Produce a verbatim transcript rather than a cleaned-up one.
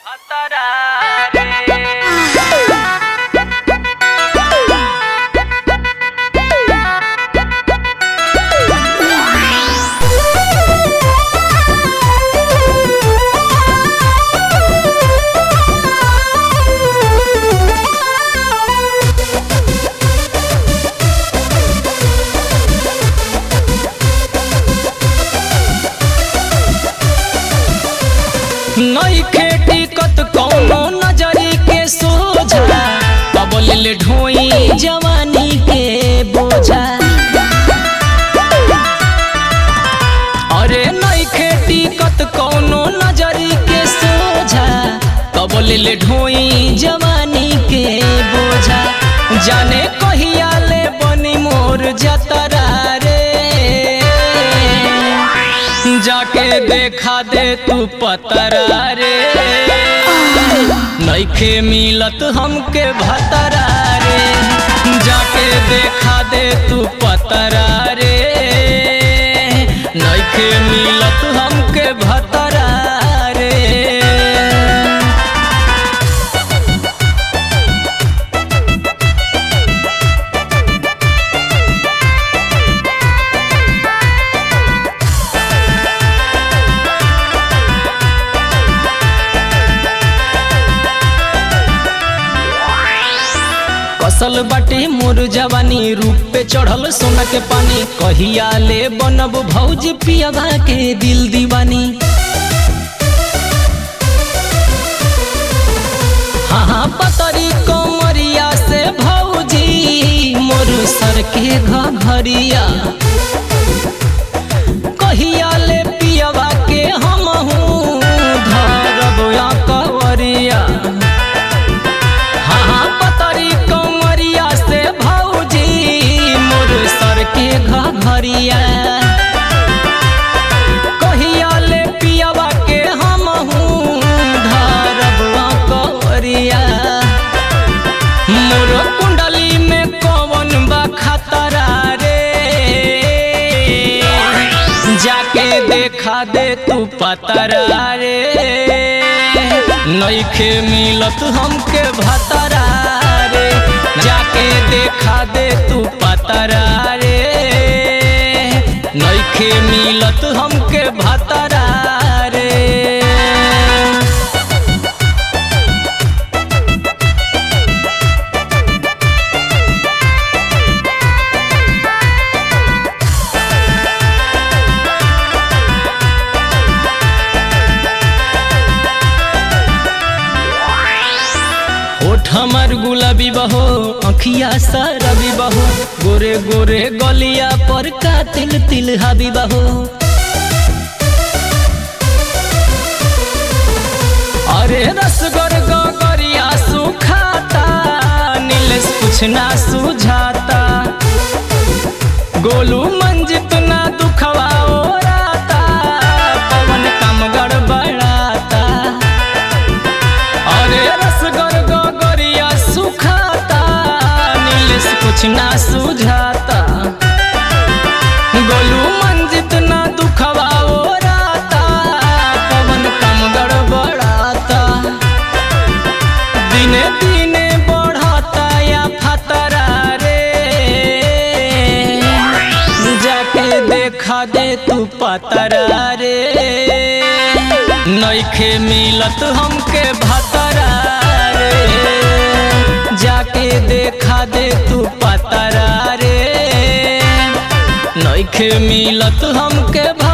नइखे टिकत कौनो नजरी के सोझा कबले ढोई जवानी के बोझा। अरे नइखे टिकत कौनो नजरी के सोझा कबले ढोई जवानी के बोझा। जाने कहिया ले बनी मोर जतरा रे जाके देखा दे तू पतरा रे नइखे मिलत हमके भतरा रे जाके देखा दे तू पतरा रे नइखे मिलत हमके भतरा रे। कसल बाटे मोर जवानी रूप पे चढ़ल सोना के पानी कहिया ले बनब भौजी पियवा के दिल दीवानी। हाँ हाँ पतरी कमरिया से भौजी मोर सर के घघरिया कहिया ले पियवा के हमहू धरब या कवरिया। के घघरिया कहिया ले पियवा के हमहू धरब कवरिया। मोर कुंडली में कौन बा खतरा रे जाके देखा दे तू पतरा रे नइखे मिलत हमके भतरा रे जाके देखा दे तू पतरा रे नइखे मिलत हमके भतरा रे। होठ हमर गुलाबी बहो अखिया सरबी बहो गोरे गोरे गलिया पर का तिल तिल हाबी बहो। अरे रसगर गगरिया सुखाता नीलेश कुछ ना सुझाता गोलू मंजित ना दुखवा ओराता पवन काम गड़बड़ाता। अरे रसगर सुखाता नीलेश कुछ ना सुझाता गोलू मंजित ना दुखवा ओराता पवन कम गड़बड़ाता। दिने दिने बढ़ता या फतरा रे जाके देखा दे तू पतरा रे नइखे मिलत हमके भतरा रे जाके देखा दे तू पतरा रे नइखे मिलत हमके।